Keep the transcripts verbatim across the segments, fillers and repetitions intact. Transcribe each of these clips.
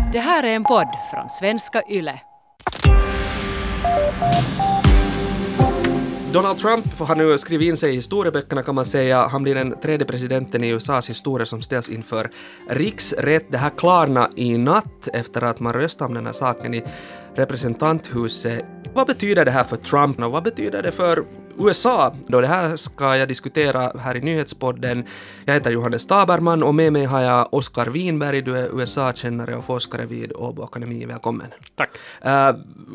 Det här är en podd från Svenska Yle. Donald Trump har nu skrivit in sig i historieböckerna, kan man säga. Han blir den tredje presidenten i U S A:s historia som ställs inför riksrätt. Det här klarna i natt efter att man röstade om den här saken i representanthuset. Vad betyder det här för Trump och vad betyder det för U S A? Då det här ska jag diskutera här i nyhetspodden. Jag heter Johannes Taberman och med mig har jag Oskar Winberg. Du är U S A-kännare och forskare vid Åbo Akademi. Välkommen. Tack. Uh,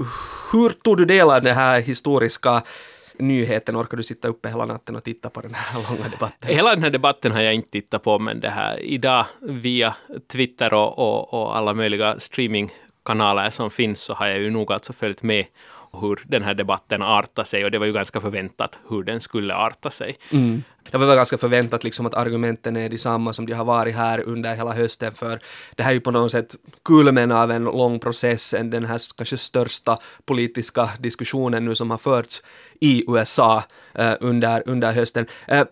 hur tog du del av det här historiska nyheten? Orkar du sitta uppe hela natten och titta på den här långa debatten? Hela den här debatten har jag inte tittat på, men det här idag via Twitter och, och, och alla möjliga streamingkanaler som finns så har jag ju nog alltså följt med hur den här debatten artar sig, och det var ju ganska förväntat hur den skulle arta sig. Mm. Det var väl ganska förväntat liksom att argumenten är detsamma som de har varit här under hela hösten, för det här är ju på något sätt kulmen av en lång process, den här kanske största politiska diskussionen nu som har förts i U S A eh, under, under hösten. Eh,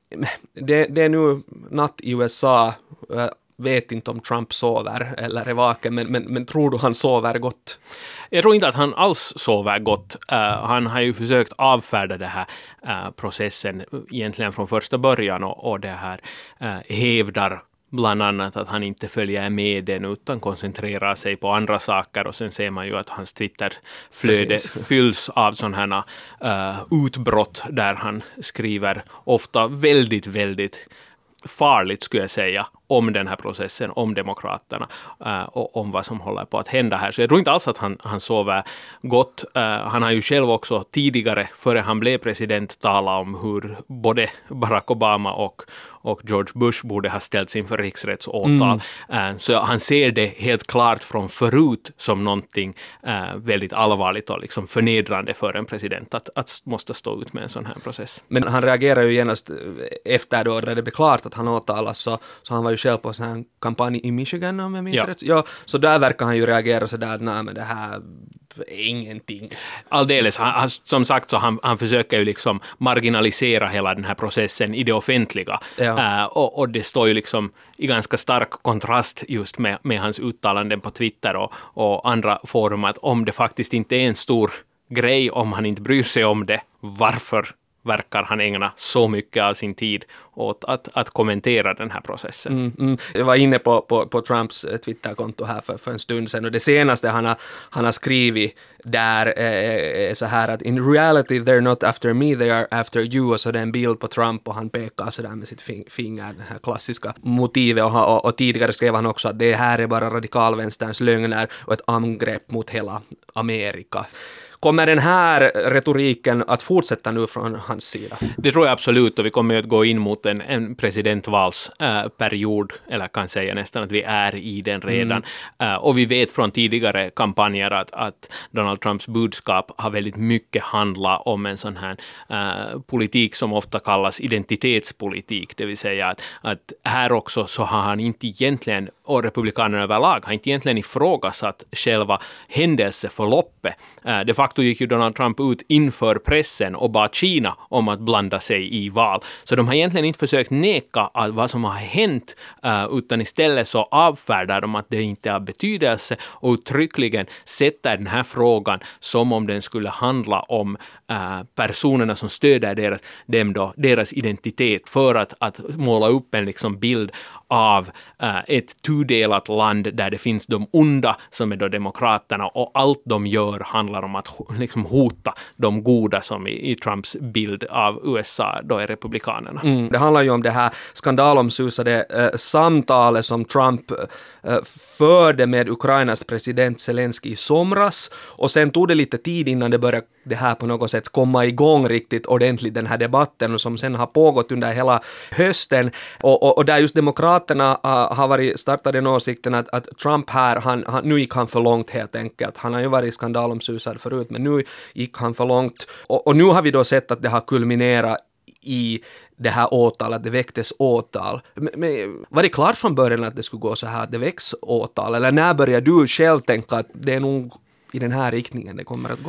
det, det är nu natt i U S A. Eh, vet inte om Trump sover eller är vaken, men, men, men tror du han sover gott? Jag tror inte att han alls sover gott. Uh, han har ju försökt avfärda den här uh, processen egentligen från första början och, och det här uh, hävdar bland annat att han inte följer med den utan koncentrerar sig på andra saker, och sen ser man ju att hans Twitterflöde Precis. fylls av sådana här uh, utbrott där han skriver ofta väldigt, väldigt farligt skulle jag säga om den här processen, om demokraterna uh, och om vad som håller på att hända här. Så jag tror inte alls att han, han sover gott. Uh, han har ju själv också tidigare, före han blev president, talat om hur både Barack Obama och, och George Bush borde ha ställts inför riksrättsåtal. Mm. Uh, så han ser det helt klart från förut som någonting uh, väldigt allvarligt och liksom förnedrande för en president att, att måste stå ut med en sån här process. Men han reagerar ju genast efter då när det blev klart att han åtalas, så, så han var ju själv på en sån kampanj i Michigan om jag minns ja. rätt. Ja, så där verkar han ju reagera så där att nej, men det här är ingenting. Alldeles. Han, han, som sagt så han, han försöker ju liksom marginalisera hela den här processen i det offentliga. Ja. Uh, och, och det står ju liksom i ganska stark kontrast just med, med hans uttalanden på Twitter och, och andra forum att om det faktiskt inte är en stor grej, om han inte bryr sig om det, varför verkar han ägna så mycket av sin tid åt att, att kommentera den här processen. Mm, mm. Jag var inne på, på, på Trumps Twitterkonto här för, för en stund sedan, och det senaste han har, han har skrivit där är, är så här att in reality they're not after me, they are after you, och så det är en bild på Trump och han pekar så där med sitt finger, det här klassiska motivet, och, och, och tidigare skrev han också att det här är bara radikalvänsterns lögner och ett angrepp mot hela Amerika. Kommer den här retoriken att fortsätta nu från hans sida? Det tror jag absolut, och vi kommer att gå in mot en, en presidentvalsperiod, äh, eller kan säga nästan att vi är i den redan. Mm. Uh, och vi vet från tidigare kampanjer att, att Donald Trumps budskap har väldigt mycket handlat om en sån här uh, politik som ofta kallas identitetspolitik, det vill säga att, att här också så har han inte egentligen, och republikanerna överlag har inte egentligen ifrågasatt själva händelseförloppet. Uh, de facto gick ju Donald Trump ut inför pressen och bad Kina om att blanda sig i val. Så de har egentligen inte försökt neka att vad som har hänt, uh, utan istället så avfärdar de att det inte har betydelse och uttryckligen sätter den här frågan som om den skulle handla om uh, personerna som stöder deras, dem då, deras identitet, för att, att måla upp en liksom bild av uh, ett tudelat land där det finns de onda som är då demokraterna, och allt de gör handlar om att liksom hota de goda som i, i Trumps bild av U S A då är republikanerna. Mm, det handlar ju om det här skandalomsusade eh, samtalet som Trump eh, förde med Ukrainas president Zelensky i somras, och sen tog det lite tid innan det började det här på något sätt komma igång riktigt ordentligt, den här debatten, och som sen har pågått under hela hösten, och, och, och där just demokraterna uh, har varit startade den åsikten att, att Trump här, han, han, nu gick han för långt helt enkelt. Han har ju varit skandalomsusad förut, men nu gick han för långt, och, och nu har vi då sett att det har kulminerat i det här åtalet, det väcktes åtal. Men, men var det klart från början att det skulle gå så här, att det väcks åtal, eller när börjar du själv tänka att det är nog i den här riktningen det kommer att gå?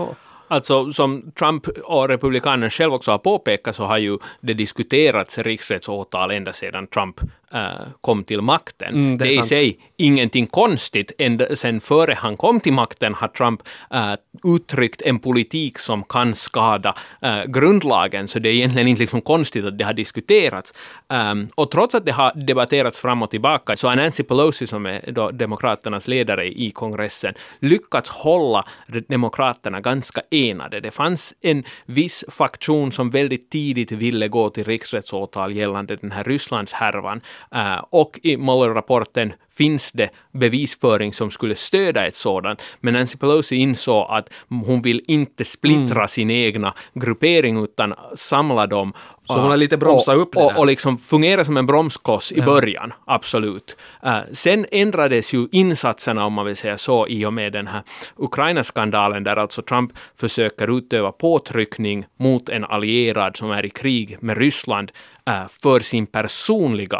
Alltså som Trump och republikanerna själv också har påpekat så har ju det diskuterats riksrättsåtal ända sedan Trump äh, kom till makten. Mm, det är, det är i sig ingenting konstigt. Ända sen före han kom till makten har Trump äh, uttryckt en politik som kan skada äh, grundlagen, så det är egentligen inte liksom konstigt att det har diskuterats. Um, och trots att det har debatterats fram och tillbaka så har Nancy Pelosi, som är då demokraternas ledare i kongressen, lyckats hålla demokraterna ganska enade. Det fanns en viss faktion som väldigt tidigt ville gå till riksrättsåtal gällande den här Rysslands härvan. Uh, och i Mueller-rapporten finns det bevisföring som skulle stödja ett sådant. Men Nancy Pelosi insåg att hon vill inte splittra mm. sin egna gruppering utan samla dem. Så hon har lite bromsat och, upp det där. Och, och liksom fungera som en bromskloss i ja. början, absolut. Uh, sen ändrades ju insatserna, om man vill säga så, i och med den här Ukraina-skandalen där alltså Trump försöker utöva påtryckning mot en allierad som är i krig med Ryssland uh, för sin personliga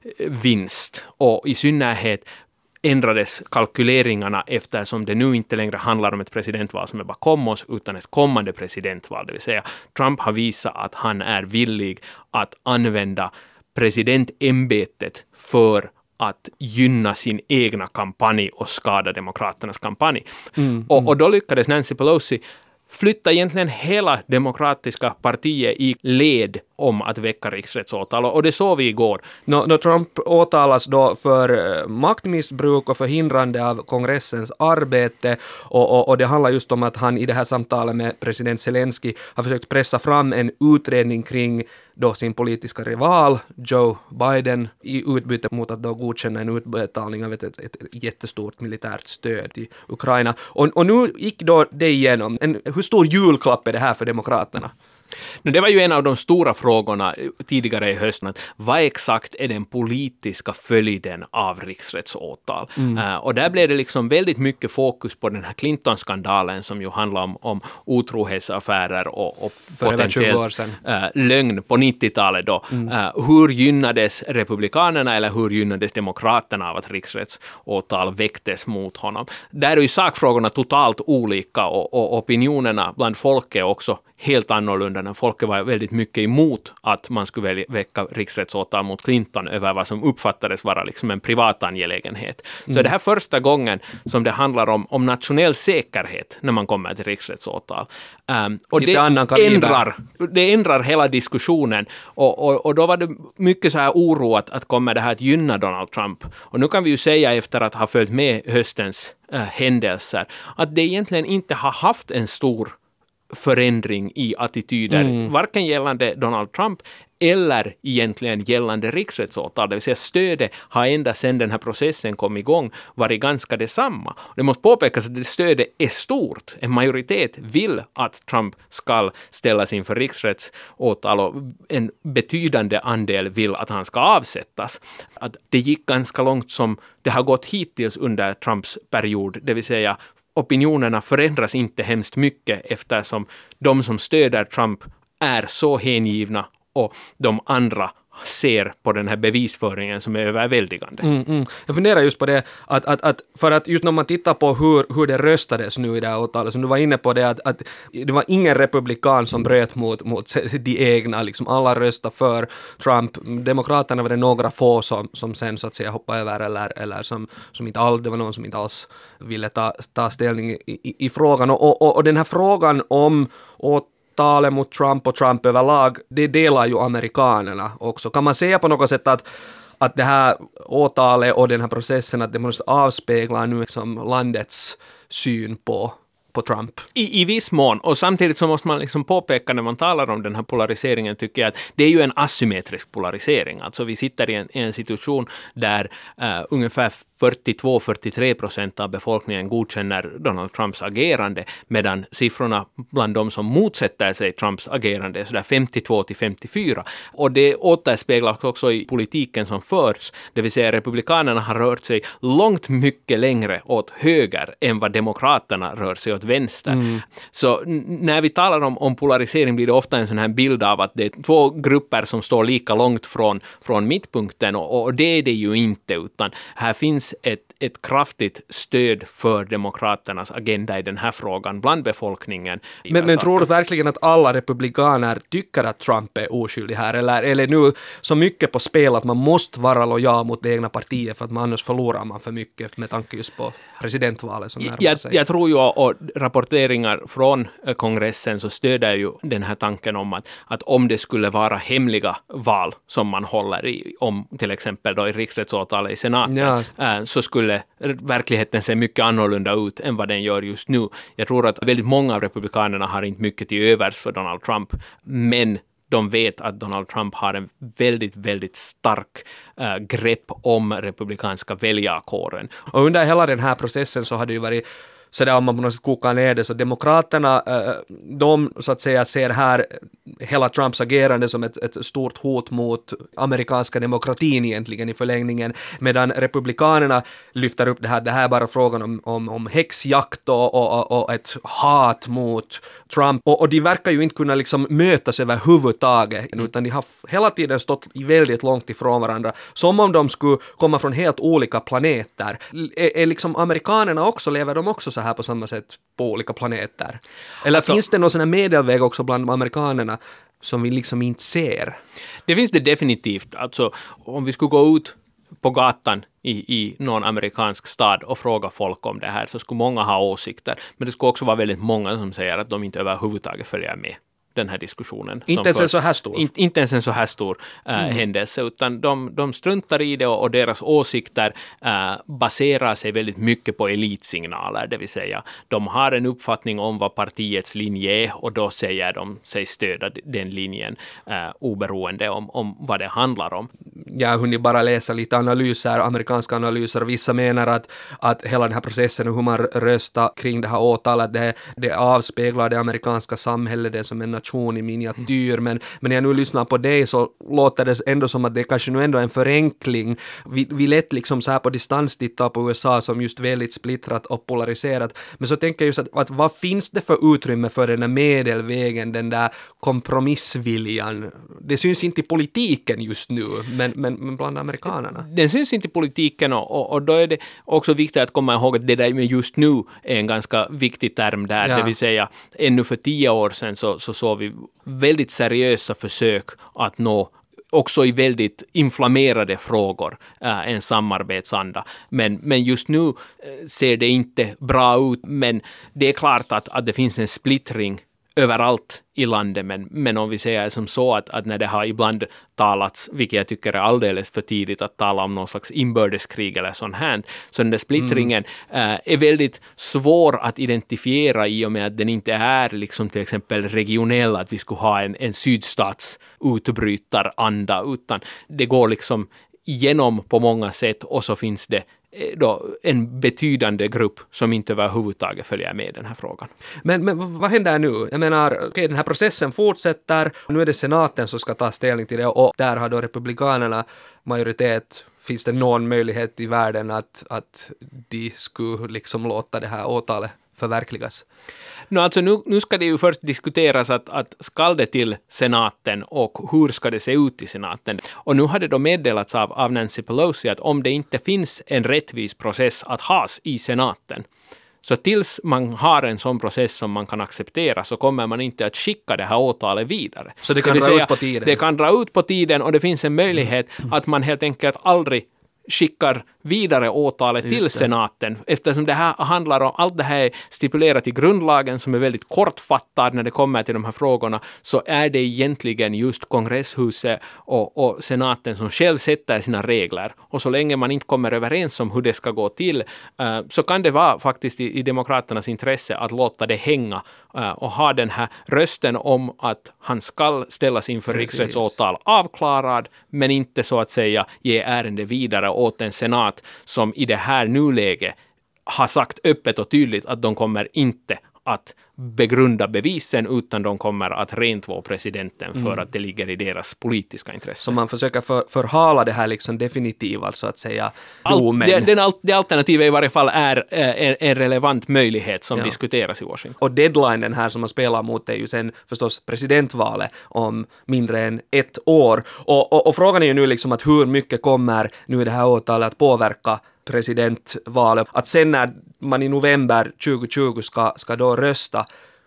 vinst, och i synnerhet ändrades kalkyleringarna eftersom det nu inte längre handlar om ett presidentval som är bakom oss utan ett kommande presidentval. Det vill säga Trump har visat att han är villig att använda presidentämbetet för att gynna sin egna kampanj och skada demokraternas kampanj. Mm, och, och då lyckades Nancy Pelosi flytta egentligen hela demokratiska partiet i led om att väcka riksrättsåtal, och det såg vi igår. Nå, nå Trump åtalas då för maktmissbruk och förhindrande av kongressens arbete, och, och, och det handlar just om att han i det här samtalet med president Zelensky har försökt pressa fram en utredning kring då sin politiska rival Joe Biden i utbyte mot att då godkänna en utbetalning av ett, ett, ett jättestort militärt stöd till Ukraina. Och, och nu gick då det igenom. En, hur stor julklapp är det här för demokraterna? Det var ju en av de stora frågorna tidigare i hösten. Vad exakt är den politiska följden av riksrättsåtal? Mm. Uh, och där blev det liksom väldigt mycket fokus på den här Clinton-skandalen som ju handlar om, om otrohetsaffärer och, och potentiellt uh, lögn på nittiotalet då. Mm. Uh, hur gynnades republikanerna eller hur gynnades demokraterna av att riksrättsåtal väcktes mot honom? Där är ju sakfrågorna totalt olika, och, och opinionerna bland folk är också helt annorlunda. När folket var väldigt mycket emot att man skulle väcka riksrättsåtal mot Clinton över vad som uppfattades vara liksom en privat angelägenhet. Mm. Så det här första gången som det handlar om, om nationell säkerhet när man kommer till riksrättsåtal. Um, och det ändrar, det ändrar hela diskussionen, och, och, och då var det mycket så här oro att, att kommer det här att gynna Donald Trump. Och nu kan vi ju säga efter att ha följt med höstens äh, händelser att det egentligen inte har haft en stor förändring i attityder, mm. varken gällande Donald Trump eller egentligen gällande riksrättsåtal. Det vill säga stödet har ända sedan den här processen kom igång varit ganska detsamma. Det måste påpekas att det stödet är stort. En majoritet vill att Trump ska ställas inför riksrättsåtal, och en betydande andel vill att han ska avsättas. Att det gick ganska långt som det har gått hittills under Trumps period, det vill säga opinionerna förändras inte hemskt mycket eftersom de som stöder Trump är så hängivna och de andra ser på den här bevisföringen som är överväldigande. Mm, mm. Jag funderar just på det, att, att, att för att just när man tittar på hur, hur det röstades nu i det här åtalet, som du var inne på det, att, att det var ingen republikan som bröt mot, mot de egna, liksom alla röstade för Trump. Demokraterna var det några få som, som sen så att säga hoppade över, eller, eller som, som inte alls, det var någon som inte alls ville ta, ta ställning i, i, i frågan. Och, och, och den här frågan om åt talet mot Trump och Trump överlag, det delar ju amerikanerna också. Kan man säga på något sätt att, att det här åtalet och den här processen, att det måste avspegla nu som landets syn på på Trump? I, I viss mån, och samtidigt så måste man liksom påpeka när man talar om den här polariseringen, tycker jag att det är ju en asymmetrisk polarisering. Alltså vi sitter i en, i en situation där uh, ungefär fyrtiotvå till fyrtiotre procent av befolkningen godkänner Donald Trumps agerande, medan siffrorna bland de som motsätter sig Trumps agerande är sådär femtiotvå till femtiofyra. Och det återspeglas också i politiken som förs, det vill säga republikanerna har rört sig långt mycket längre åt höger än vad demokraterna rör sig åt vänster. Mm. Så n- när vi talar om, om polarisering blir det ofta en sån här bild av att det är två grupper som står lika långt från, från mittpunkten, och, och det är det ju inte, utan här finns finns ett, ett kraftigt stöd för demokraternas agenda i den här frågan bland befolkningen. Men, men tror du verkligen att alla republikaner tycker att Trump är oskyldig här? Eller, eller nu så mycket på spel att man måste vara lojal mot det egna partiet för att man annars förlorar man för mycket med tanke just på presidentvalet som närmar jag, sig? Jag tror ju, och rapporteringar från kongressen så stöder ju den här tanken om att, att om det skulle vara hemliga val som man håller i, om till exempel då i riksrättsåtalet i senaten, ja. så skulle verkligheten se mycket annorlunda ut än vad den gör just nu. Jag tror att väldigt många av republikanerna har inte mycket till övers för Donald Trump, men de vet att Donald Trump har en väldigt, väldigt stark äh, grepp om republikanska väljarkåren. Och under hela den här processen så har det ju varit så där om man på något sätt kokar ner det, så demokraterna, de så att säga ser här hela Trumps agerande som ett, ett stort hot mot amerikanska demokratin egentligen i förlängningen, medan republikanerna lyfter upp det här, det här är bara frågan om, om, om häxjakt och, och, och ett hat mot Trump, och, och de verkar ju inte kunna liksom mötas överhuvudtaget, mm. utan de har hela tiden stått väldigt långt ifrån varandra, som om de skulle komma från helt olika planeter. Är, är liksom amerikanerna också, lever de också så här på samma sätt på olika planeter? Eller alltså, finns det någon sån här medelväg också bland amerikanerna som vi liksom inte ser? Det finns det definitivt. Alltså, om vi skulle gå ut på gatan i, i någon amerikansk stad och fråga folk om det här, så skulle många ha åsikter. Men det skulle också vara väldigt många som säger att de inte överhuvudtaget följer med den här diskussionen. Inte ens en så här stor? In, inte ens en så här stor äh, mm. händelse, utan de, de struntar i det, och, och deras åsikter äh, baserar sig väldigt mycket på elitsignaler, det vill säga de har en uppfattning om vad partiets linje är, och då säger de sig stödja den linjen äh, oberoende om, om vad det handlar om. Jag har hunnit bara läsa lite analyser, amerikanska analyser, och vissa menar att, att hela den här processen och hur man röstar kring det här åtalet, det, det avspeglar det amerikanska samhället, det som en nation i miniatyr, men, men när jag nu lyssnar på dig så låter det ändå som att det kanske nu ändå är en förenkling. Vi, vi lätt liksom så här på distans tittar på U S A som just väldigt splittrat och polariserat, men så tänker jag just att, att vad finns det för utrymme för den där medelvägen, den där kompromissviljan? Det syns inte i politiken just nu, men, men, men bland amerikanerna. Den syns inte i politiken, och, och, och då är det också viktigt att komma ihåg att det där med just nu är en ganska viktig term där, ja. Det vill säga ännu för tio år sedan så, så såg vi väldigt seriösa försök att nå, också i väldigt inflammerade frågor, äh, en samarbetsanda. Men, men just nu äh, ser det inte bra ut, men det är klart att, att det finns en splittring överallt i landet, men, men om vi säger som så att, att när det har ibland talats, vilket jag tycker är alldeles för tidigt att tala om någon slags inbördeskrig eller sånt här, så den där splittringen mm. äh, är väldigt svår att identifiera i och med att den inte är liksom till exempel regionell, att vi skulle ha en, en sydstats utbrytaranda, utan det går liksom igenom på många sätt, och så finns det då en betydande grupp som inte överhuvudtaget följer med den här frågan. Men, men vad händer nu? Jag menar, okay, den här processen fortsätter, nu är det senaten som ska ta ställning till det, och där har då republikanerna majoritet. Finns det någon möjlighet i världen att, att de skulle liksom låta det här åtalet förverkligas? No, alltså nu, nu ska det ju först diskuteras att, att ska det till senaten och hur ska det se ut i senaten. Och nu har det då meddelats av, av Nancy Pelosi att om det inte finns en rättvis process att has i senaten, så tills man har en sån process som man kan acceptera, så kommer man inte att skicka det här åtalet vidare. Så det kan det dra säga, ut på tiden? Det kan dra ut på tiden, och det finns en möjlighet att man helt enkelt aldrig skickar vidare åtalet Just till det. senaten, eftersom det här handlar om, allt det här är stipulerat i grundlagen som är väldigt kortfattad när det kommer till de här frågorna, så är det egentligen just kongresshuset och, och senaten som själv sätter sina regler, och så länge man inte kommer överens om hur det ska gå till, uh, så kan det vara faktiskt i, i demokraternas intresse att låta det hänga uh, och ha den här rösten om att han ska ställas inför riksrättsåtal avklarad, men inte så att säga ge ärende vidare åt en senat som i det här nuläget har sagt öppet och tydligt att de kommer inte att begrunda bevisen, utan de kommer att rentvå presidenten för Mm. att det ligger i deras politiska intresse. Så man försöker för, förhala det här liksom definitiva, så att säga, Allt, domen. det, den, det alternativet i varje fall är en, en relevant möjlighet som Ja. diskuteras i Washington. Och deadlinen här som man spelar mot är ju sen förstås presidentvalet om mindre än ett år. Och, och, och frågan är ju nu liksom att hur mycket kommer nu det här åtalet att påverka presidentvalet. Att sen när man i november tjugo tjugo ska, ska då rösta,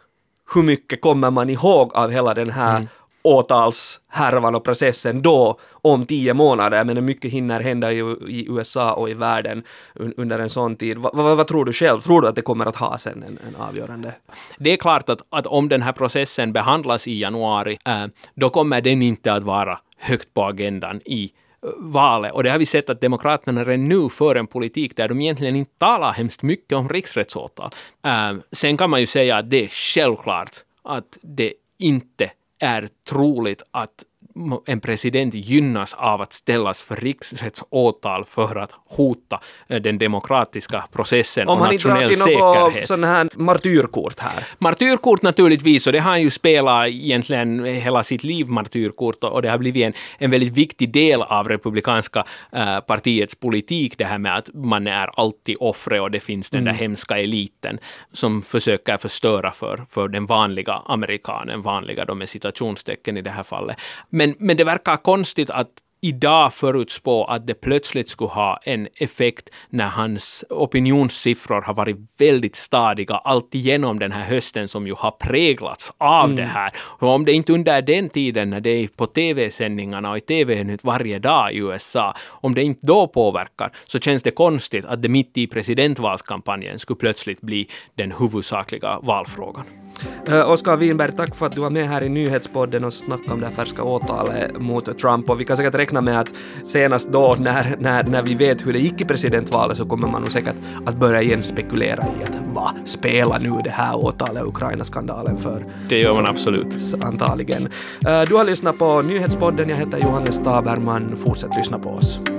hur mycket kommer man ihåg av hela den här mm. åtalshärvan och processen då om tio månader? Jag menar, mycket hinner hända i, i U S A och i världen un, under en sån tid. Va, va, vad tror du själv? Tror du att det kommer att ha sen en, en avgörande? Det är klart att, att om den här processen behandlas i januari, äh, då kommer den inte att vara högt på agendan i valet. Och det har vi sett att demokraterna redan nu för en politik där de egentligen inte talar hemskt mycket om riksrättsåtal. Uh, sen kan man ju säga att det är självklart att det inte är troligt att en president gynnas av att ställas för riksrättsåtal för att hota den demokratiska processen om och nationell säkerhet. Om han inte drar till något sån här martyrkort här? Martyrkort naturligtvis, och det har han ju spelat egentligen hela sitt liv, martyrkort, och det har blivit en, en väldigt viktig del av republikanska äh, partiets politik, det här med att man är alltid offre och det finns den Mm. där hemska eliten som försöker förstöra för, för den vanliga amerikanen, vanliga då med citationstecken i det här fallet. Men, men det verkar konstigt att idag förutspå att det plötsligt skulle ha en effekt när hans opinionssiffror har varit väldigt stadiga allt igenom den här hösten som ju har präglats av mm. det här. Och om det inte under den tiden när det är på tv-sändningarna och i tv-nytt varje dag i U S A, om det inte då påverkar, så känns det konstigt att det mitt i presidentvalskampanjen skulle plötsligt bli den huvudsakliga valfrågan. Uh, Oskar Winberg, tack för att du var med här i Nyhetspodden och snackade om det här färska åtalet mot Trump. Och vi kan säkert räkna med att senast då när, när, när vi vet hur det gick i presidentvalet så kommer man nog säkert att börja igen spekulera i att vad spelar nu det här åtalet, Ukraina-skandalen för? Det gör man absolut. Antagligen. Uh, du har lyssnat på Nyhetspodden. Jag heter Johannes Taberman. Fortsätt lyssna på oss.